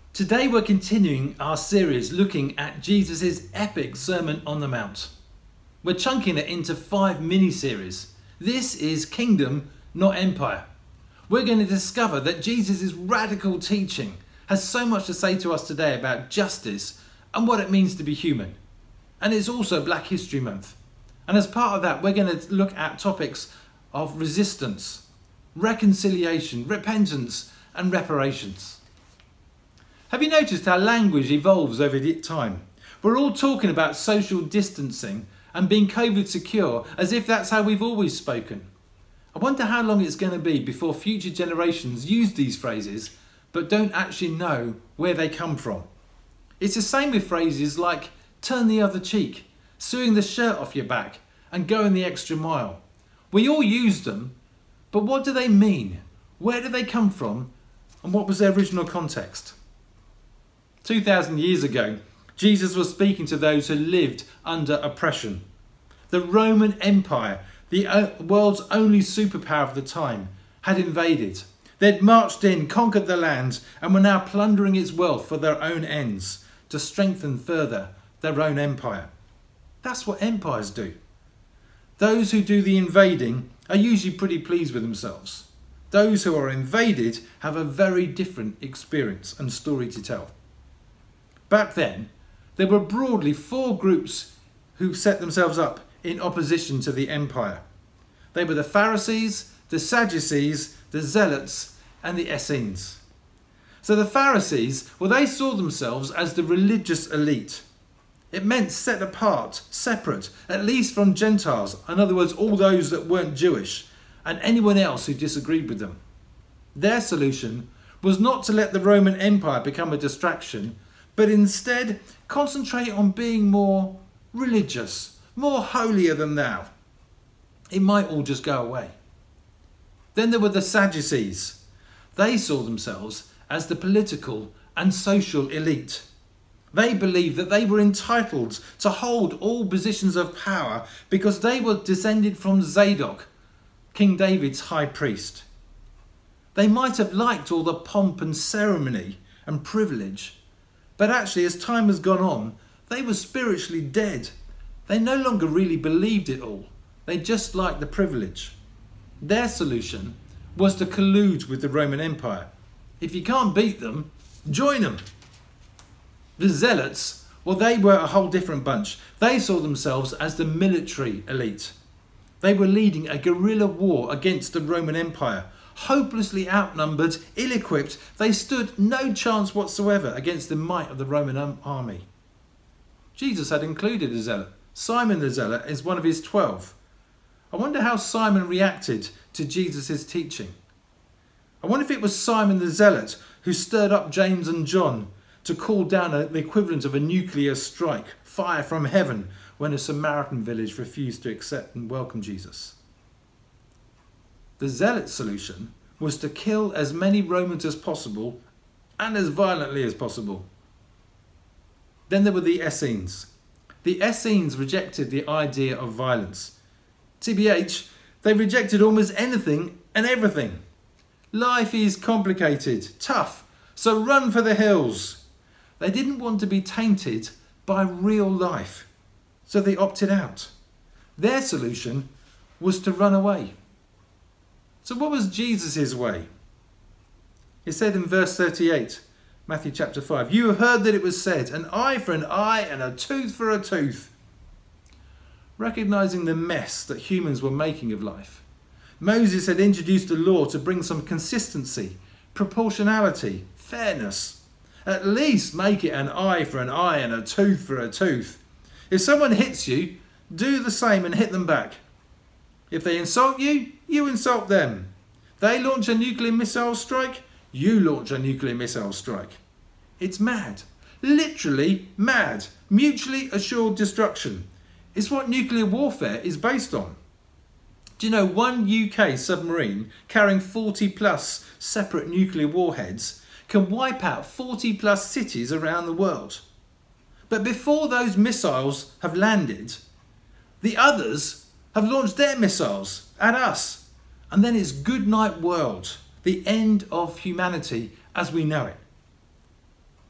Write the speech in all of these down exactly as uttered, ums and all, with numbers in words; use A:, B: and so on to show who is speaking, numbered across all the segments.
A: Today we're continuing our series looking at Jesus' epic Sermon on the Mount. We're chunking it into five mini-series. This is Kingdom, not Empire. We're going to discover that Jesus' radical teaching has so much to say to us today about justice and what it means to be human. And it's also Black History Month. And as part of that, we're going to look at topics of resistance, reconciliation, repentance, and reparations. Have you noticed how language evolves over time? We're all talking about social distancing and being COVID secure as if that's how we've always spoken. I wonder how long it's going to be before future generations use these phrases but don't actually know where they come from. It's the same with phrases like turn the other cheek, sewing the shirt off your back and going the extra mile. We all use them, but what do they mean? Where do they come from? And what was their original context? two thousand years ago, Jesus was speaking to those who lived under oppression. The Roman Empire, the world's only superpower of the time, had invaded. They'd marched in, conquered the land, and were now plundering its wealth for their own ends, to strengthen further their own empire. That's what empires do. Those who do the invading are usually pretty pleased with themselves. Those who are invaded have a very different experience and story to tell. Back then, there were broadly four groups who set themselves up in opposition to the empire. They were the Pharisees, the Sadducees, the Zealots, and the Essenes. So the Pharisees, well, they saw themselves as the religious elite. It meant set apart, separate, at least from Gentiles, in other words, all those that weren't Jewish, and anyone else who disagreed with them. Their solution was not to let the Roman Empire become a distraction, but instead concentrate on being more religious, more holier than thou. It might all just go away. Then there were the Sadducees. They saw themselves as the political and social elite. They believed that they were entitled to hold all positions of power because they were descended from Zadok, King David's high priest. They might have liked all the pomp and ceremony and privilege, but actually, as time has gone on, they were spiritually dead. They no longer really believed it all. They just liked the privilege. Their solution was to collude with the Roman Empire. If you can't beat them, join them. The Zealots, well, they were a whole different bunch. They saw themselves as the military elite. They were leading a guerrilla war against the Roman Empire. Hopelessly outnumbered, ill-equipped, they stood no chance whatsoever against the might of the Roman army. Jesus had included a zealot. Simon the Zealot is one of his twelve. I wonder how Simon reacted to Jesus' teaching. I wonder if it was Simon the Zealot who stirred up James and John to call down a, the equivalent of a nuclear strike, fire from heaven, when a Samaritan village refused to accept and welcome Jesus. The Zealot solution was to kill as many Romans as possible and as violently as possible. Then there were the Essenes. The Essenes rejected the idea of violence. T B H, they rejected almost anything and everything. Life is complicated, tough, so run for the hills. They didn't want to be tainted by real life, so they opted out. Their solution was to run away. So what was Jesus' way? It said in verse thirty-eight, Matthew chapter five, you have heard that it was said, an eye for an eye and a tooth for a tooth. Recognizing the mess that humans were making of life, Moses had introduced a law to bring some consistency, proportionality, fairness. At least make it an eye for an eye and a tooth for a tooth. If someone hits you, do the same and hit them back. If they insult you, you insult them. They launch a nuclear missile strike, you launch a nuclear missile strike. It's mad. Literally mad. Mutually assured destruction. It's what nuclear warfare is based on. Do you know one U K submarine carrying forty plus separate nuclear warheads can wipe out forty plus cities around the world? But before those missiles have landed, the others have launched their missiles at us. And then it's good night world, the end of humanity as we know it.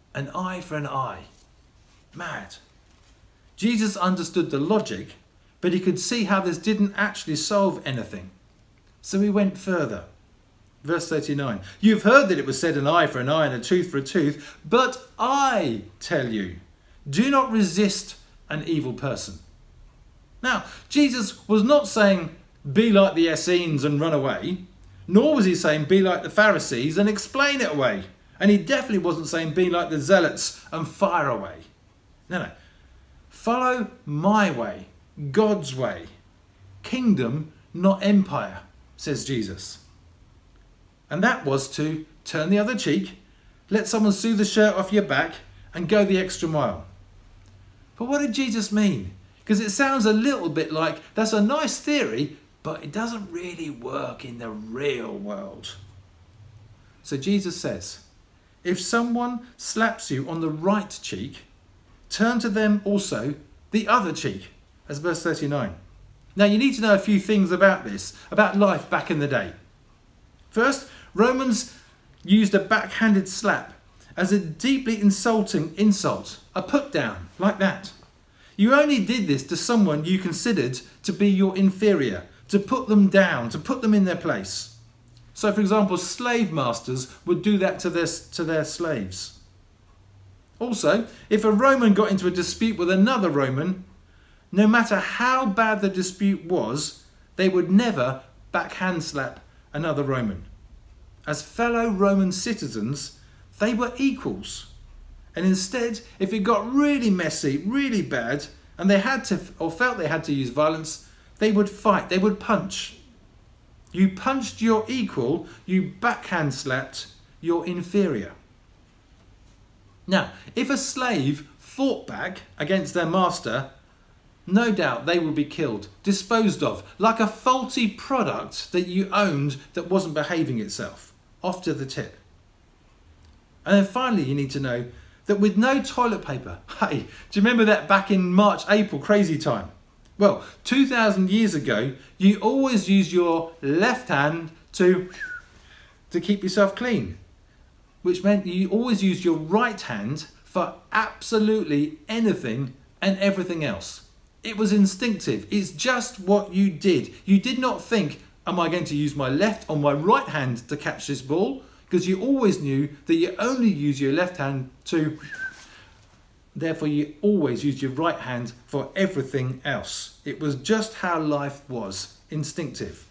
A: An eye for an eye. Mad. Jesus understood the logic, but he could see how this didn't actually solve anything. So he went further. Verse thirty-nine. You've heard that it was said an eye for an eye and a tooth for a tooth, but I tell you, do not resist an evil person. Now, Jesus was not saying be like the Essenes and run away, nor was he saying be like the Pharisees and explain it away. And he definitely wasn't saying be like the Zealots and fire away. No, no. Follow my way, God's way. Kingdom, not empire, says Jesus. And that was to turn the other cheek, let someone sew the shirt off your back and go the extra mile. But what did Jesus mean? Because it sounds a little bit like that's a nice theory, but it doesn't really work in the real world. So Jesus says, if someone slaps you on the right cheek, turn to them also the other cheek. That's verse thirty-nine. Now you need to know a few things about this, about life back in the day. First, Romans used a backhanded slap as a deeply insulting insult, a put down, like that. You only did this to someone you considered to be your inferior, to put them down, to put them in their place. So for example, slave masters would do that to their, to their slaves. Also, if a Roman got into a dispute with another Roman, no matter how bad the dispute was, they would never backhand slap another Roman. As fellow Roman citizens, they were equals. And instead, if it got really messy, really bad, and they had to, or felt they had to use violence, they would fight, they would punch. You punched your equal, you backhand slapped your inferior. Now, if a slave fought back against their master, no doubt they would be killed, disposed of, like a faulty product that you owned that wasn't behaving itself. Off to the tip. And then finally you need to know that with no toilet paper, hey, do you remember that back in March, April, crazy time? Well, two thousand years ago, you always used your left hand to, to keep yourself clean, which meant you always used your right hand for absolutely anything and everything else. It was instinctive. It's just what you did. You did not think, am I going to use my left or my right hand to catch this ball? Because you always knew that you only use your left hand to, therefore you always use your right hand for everything else. It was just how life was, instinctive.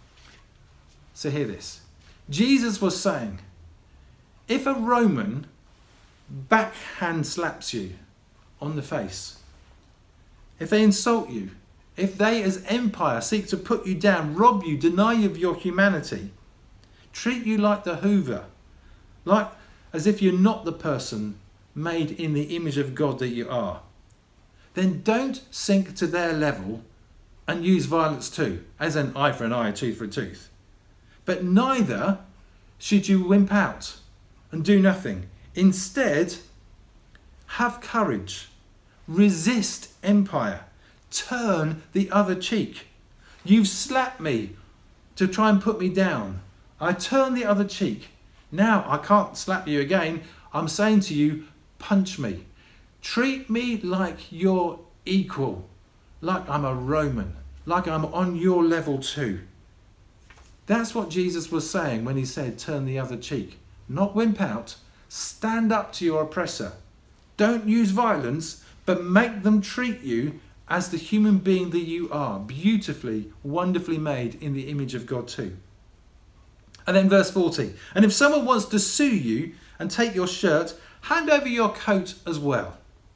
A: So hear this. Jesus was saying, if a Roman backhand slaps you on the face, if they insult you, if they as empire seek to put you down, rob you, deny you of your humanity, treat you like the Hoover, like as if you're not the person made in the image of God that you are, then don't sink to their level and use violence too, as an eye for an eye, a tooth for a tooth. But neither should you wimp out and do nothing. Instead, have courage. Resist empire. Turn the other cheek. You've slapped me to try and put me down. I turn the other cheek. Now I can't slap you again. I'm saying to you, punch me. Treat me like you're equal, like I'm a Roman, like I'm on your level too. That's what Jesus was saying when he said, turn the other cheek. Not wimp out. Stand up to your oppressor. Don't use violence, but make them treat you as the human being that you are, beautifully, wonderfully made in the image of God too. And then verse forty, and if someone wants to sue you and take your shirt, hand over your coat as well.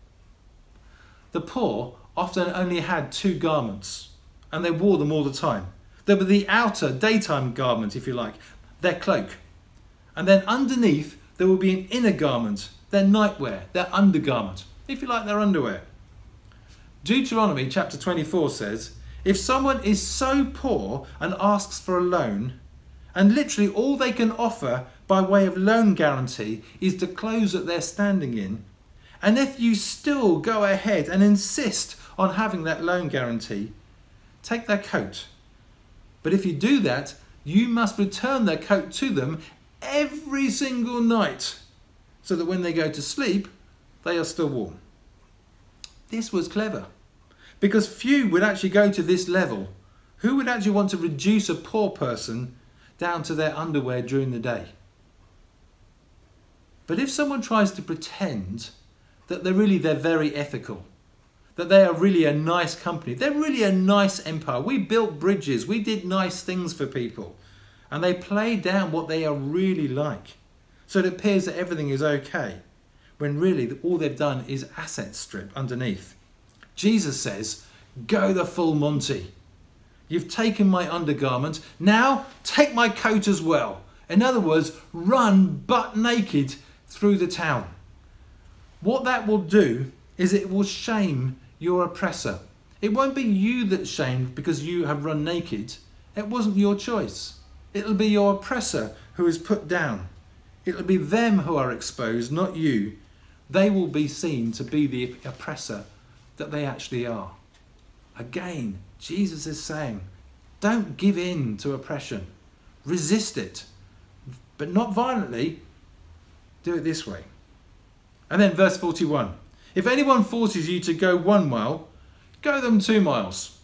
A: The poor often only had two garments, and they wore them all the time. There were the outer daytime garment, if you like, their cloak. And then underneath, there will be an inner garment, their nightwear, their undergarment, if you like, their underwear. Deuteronomy chapter twenty-four says, if someone is so poor and asks for a loan, and literally all they can offer by way of loan guarantee is the clothes that they're standing in, and if you still go ahead and insist on having that loan guarantee, take their coat. But if you do that, you must return their coat to them every single night. so that when they go to sleep, they are still warm. This was clever, because few would actually go to this level. Who would actually want to reduce a poor person down to their underwear during the day? But if someone tries to pretend that they're really, they're very ethical, that they are really a nice company, they're really a nice empire, we built bridges, we did nice things for people, and they play down what they are really like, so it appears that everything is okay, when really all they've done is asset strip underneath. Jesus says, go the full Monty. You've taken my undergarment, now take my coat as well. In other words, run butt naked through the town. What that will do is it will shame your oppressor. It won't be you that's shamed because you have run naked. It wasn't your choice. It'll be your oppressor who is put down. It'll be them who are exposed, not you. They will be seen to be the oppressor that they actually are. Again, Jesus is saying, don't give in to oppression. Resist it, but not violently. Do it this way. And then verse forty-one. If anyone forces you to go one mile, go them two miles.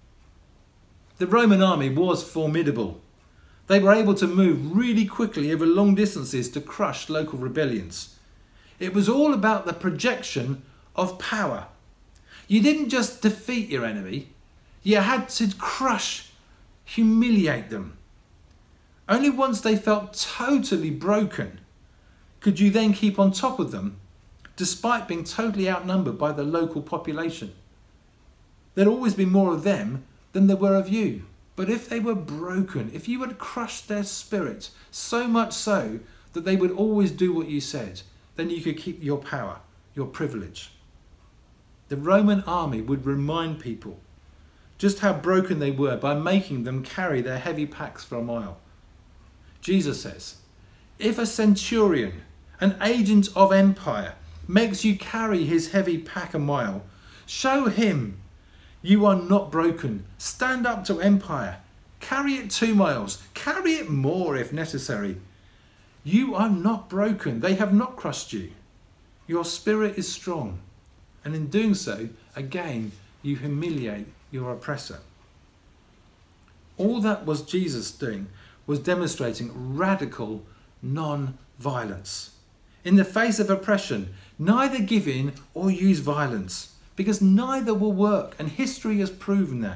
A: The Roman army was formidable. They were able to move really quickly over long distances to crush local rebellions. It was all about the projection of power. You didn't just defeat your enemy, you had to crush, humiliate them. Only once they felt totally broken could you then keep on top of them, despite being totally outnumbered by the local population. There'd always be more of them than there were of you. But if they were broken, if you had crushed their spirit so much so that they would always do what you said, then you could keep your power, your privilege. The Roman army would remind people just how broken they were by making them carry their heavy packs for a mile. Jesus says, if a centurion, an agent of empire, makes you carry his heavy pack a mile, show him you are not broken. Stand up to empire. Carry it two miles. Carry it more if necessary. You are not broken. They have not crushed you. Your spirit is strong. And in doing so, again, you humiliate your oppressor. All that was Jesus doing was demonstrating radical non-violence. In the face of oppression, neither give in or use violence, because neither will work, and history has proven that.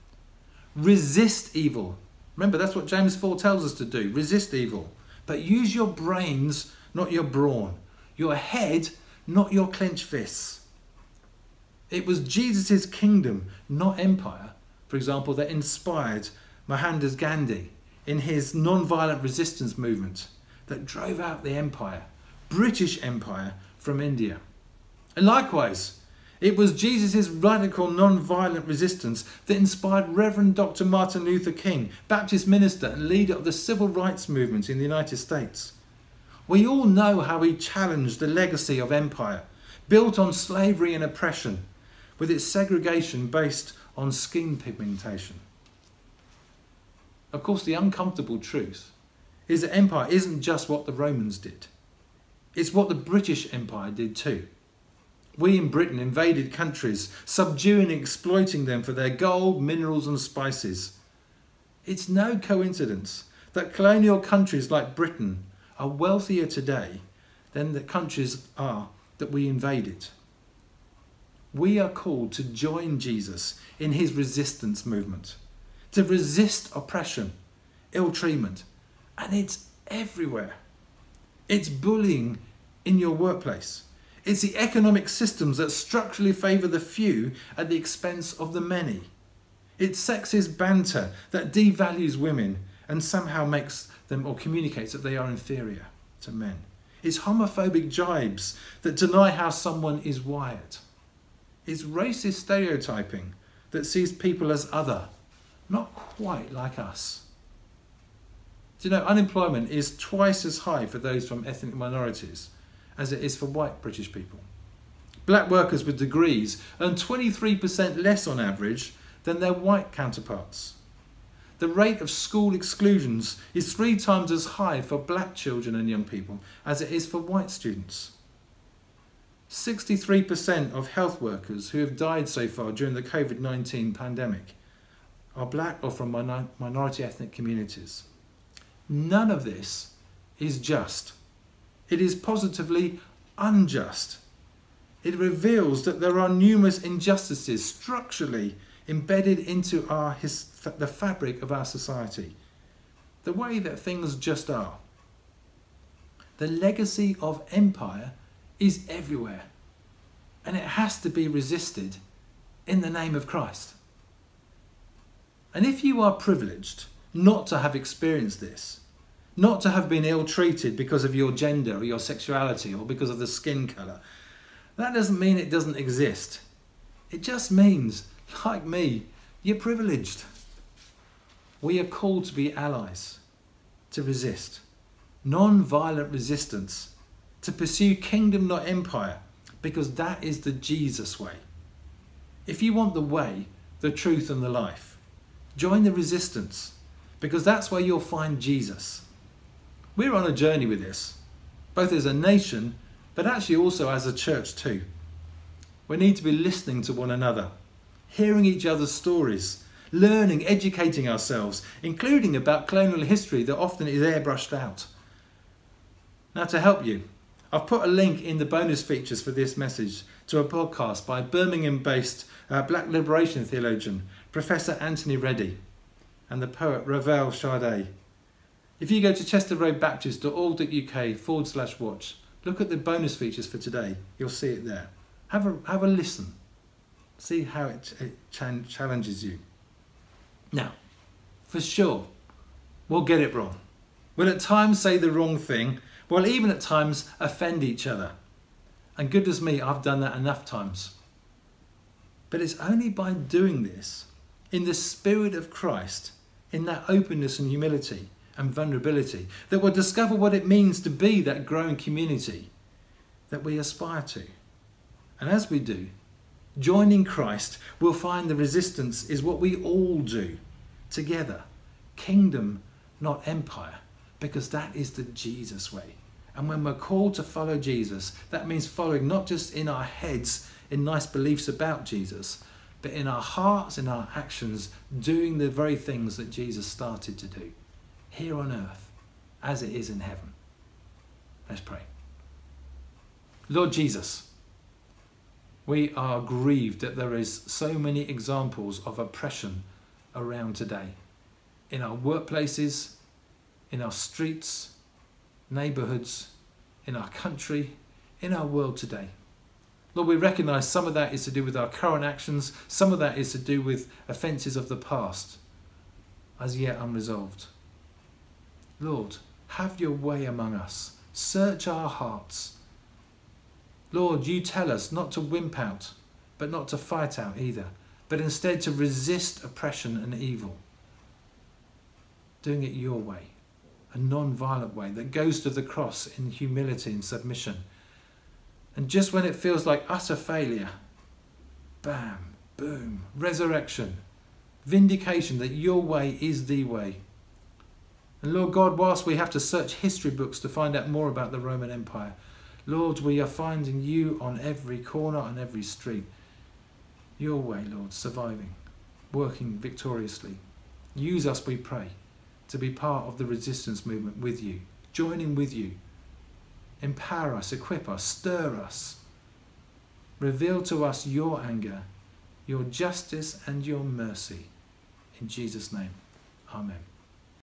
A: Resist evil. Remember, that's what James four tells us to do. Resist evil. But use your brains, not your brawn. Your head, not your clenched fists. It was Jesus' kingdom, not empire, for example, that inspired Mohandas Gandhi in his non-violent resistance movement that drove out the empire, British Empire, from India. And likewise, it was Jesus' radical non-violent resistance that inspired Reverend Doctor Martin Luther King, Baptist minister and leader of the civil rights movement in the United States. We all know how he challenged the legacy of empire, built on slavery and oppression, with its segregation based on skin pigmentation. Of course, the uncomfortable truth is that empire isn't just what the Romans did. It's what the British Empire did too. We in Britain invaded countries, subduing and exploiting them for their gold, minerals and spices. It's no coincidence that colonial countries like Britain are wealthier today than the countries are that we invaded. We are called to join Jesus in his resistance movement, to resist oppression, ill treatment, and it's everywhere. It's bullying in your workplace. It's the economic systems that structurally favour the few at the expense of the many. It's sexist banter that devalues women and somehow makes them or communicates that they are inferior to men. It's homophobic jibes that deny how someone is wired. It's racist stereotyping that sees people as other, not quite like us. Do you know, unemployment is twice as high for those from ethnic minorities as it is for white British people. Black workers with degrees earn twenty-three percent less on average than their white counterparts. The rate of school exclusions is three times as high for black children and young people as it is for white students. sixty-three percent of health workers who have died so far during the COVID nineteen pandemic are black or from minor minority ethnic communities. None of this is just. It is positively unjust. It reveals that there are numerous injustices structurally embedded into our his, the fabric of our society, the way that things just are. The legacy of empire is everywhere, and it has to be resisted in the name of Christ. And if you are privileged not to have experienced this, not to have been ill-treated because of your gender or your sexuality or because of the skin colour, that doesn't mean it doesn't exist. It just means, like me, you're privileged. We are called to be allies, to resist, non-violent resistance, to pursue kingdom not empire, because that is the Jesus way. If you want the way, the truth and the life, join the resistance, because that's where you'll find Jesus. We're on a journey with this, both as a nation, but actually also as a church too. We need to be listening to one another, hearing each other's stories, learning, educating ourselves, including about colonial history that often is airbrushed out. Now, to help you, I've put a link in the bonus features for this message to a podcast by Birmingham-based uh, Black liberation theologian, Professor Anthony Reddy, and the poet Ravel Sade. If you go to chesterroadbaptist.org.uk forward slash watch, look at the bonus features for today. You'll see it there. Have a, have a listen. See how it, it challenges you. Now, for sure, we'll get it wrong. We'll at times say the wrong thing. We'll even at times offend each other. And goodness me, I've done that enough times. But it's only by doing this in the spirit of Christ, in that openness and humility and vulnerability, that we'll discover what it means to be that growing community that we aspire to. And as we do, joining Christ, we'll find the resistance is what we all do together. Kingdom, not empire, because that is the Jesus way. And when we're called to follow Jesus, that means following not just in our heads, in nice beliefs about Jesus, but in our hearts, in our actions, doing the very things that Jesus started to do here on earth as it is in heaven. Let's pray. Lord Jesus, we are grieved that there is so many examples of oppression around today, in our workplaces, in our streets, neighbourhoods, in our country, in our world today. Lord, we recognise some of that is to do with our current actions, some of that is to do with offences of the past, as yet unresolved. Lord, have your way among us. Search our hearts. Lord, you tell us not to wimp out, but not to fight out either, but instead to resist oppression and evil. Doing it your way, a non-violent way that goes to the cross in humility and submission. And just when it feels like utter failure, bam, boom, resurrection, vindication that your way is the way. And Lord God, whilst we have to search history books to find out more about the Roman Empire, Lord, we are finding you on every corner, on every street. Your way, Lord, surviving, working victoriously. Use us, we pray, to be part of the resistance movement with you, joining with you. Empower us, equip us, stir us. Reveal to us your anger, your justice and your mercy. In Jesus' name, amen.